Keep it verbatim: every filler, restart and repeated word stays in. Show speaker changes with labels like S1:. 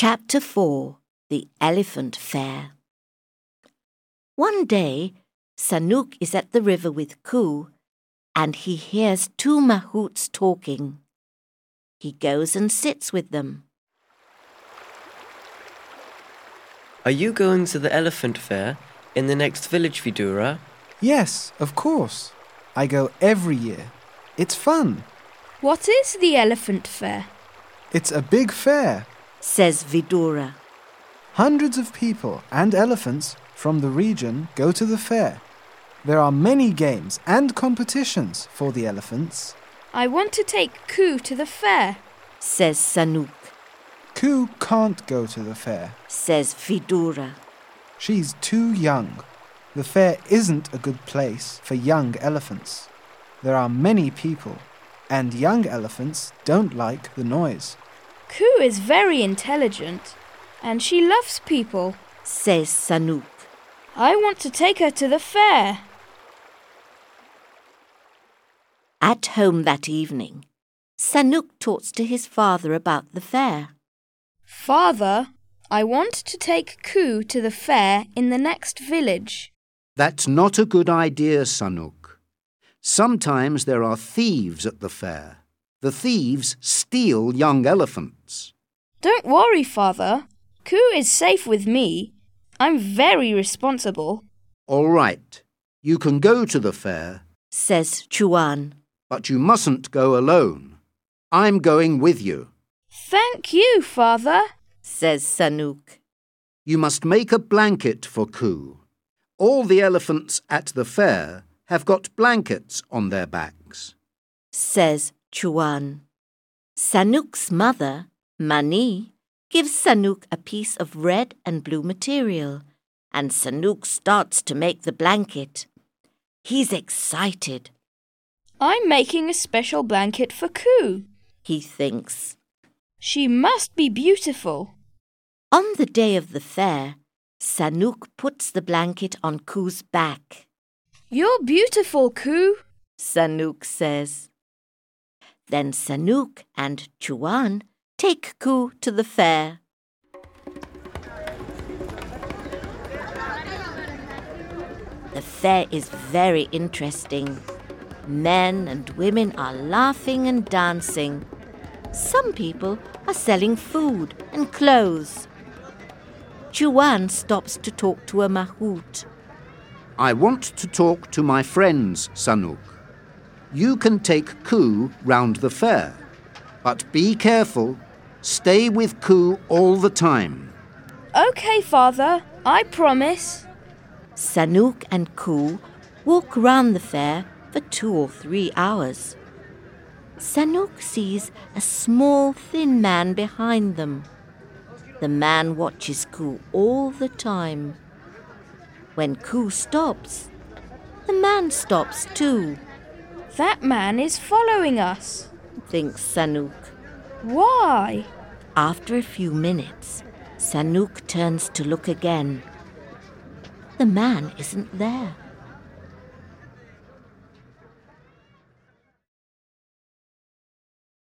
S1: Chapter four. The Elephant Fair. One day, Sanuk is at the river with Ku, and he hears two mahouts talking. He goes and sits with them.
S2: Are you going to the elephant fair in the next village, Vidura?
S3: Yes, of course. I go every year. It's fun.
S4: What is the elephant fair?
S3: It's a big fair.
S1: Says Vidura.
S3: Hundreds of people and elephants from the region go to the fair. There are many games and competitions for the elephants.
S4: I want to take Ku to the fair,
S1: Says Sanuk.
S3: Ku can't go to the fair.
S1: Says Vidura.
S3: She's too young. The fair isn't a good place for young elephants. There are many people, and young elephants don't like the noise.
S4: Ku is very intelligent, and she loves people,
S1: Says Sanuk.
S4: I want to take her to the fair.
S1: At home that evening, Sanuk talks to his father about the fair.
S4: Father, I want to take Ku to the fair in the next village.
S5: That's not a good idea, Sanuk. Sometimes there are thieves at the fair. The thieves steal young elephants.
S4: Don't worry, Father. Ku is safe with me. I'm very responsible.
S5: All right, you can go to the fair,
S1: Says Chuan.
S5: but you mustn't go alone. I'm going with you.
S4: Thank you, Father.
S1: Says Sanuk.
S5: You must make a blanket for Ku. All the elephants at the fair have got blankets on their backs.
S1: Says Chuan. Sanuk's mother, Mani, gives Sanuk a piece of red and blue material, and Sanuk starts to make the blanket. He's excited.
S4: I'm making a special blanket for Ku.
S1: He thinks.
S4: She must be beautiful.
S1: On the day of the fair, Sanuk puts the blanket on Ku's back.
S4: You're beautiful, Ku.
S1: Sanuk says. Then Sanuk and Chuan take Ku to the fair. The fair is very interesting. Men and women are laughing and dancing. Some people are selling food and clothes. Chuan stops to talk to a mahout.
S5: I want to talk to my friends, Sanuk. You can take Ku round the fair, but be careful. Stay with Ku all the time.
S4: Okay, Father, I promise.
S1: Sanuk and Ku walk round the fair for two or three hours. Sanuk sees a small, thin man behind them. The man watches Ku all the time. When Ku stops, the man stops too,
S4: That man is following us.
S1: thinks Sanuk.
S4: Why?
S1: After a few minutes, Sanuk turns to look again. The man isn't there.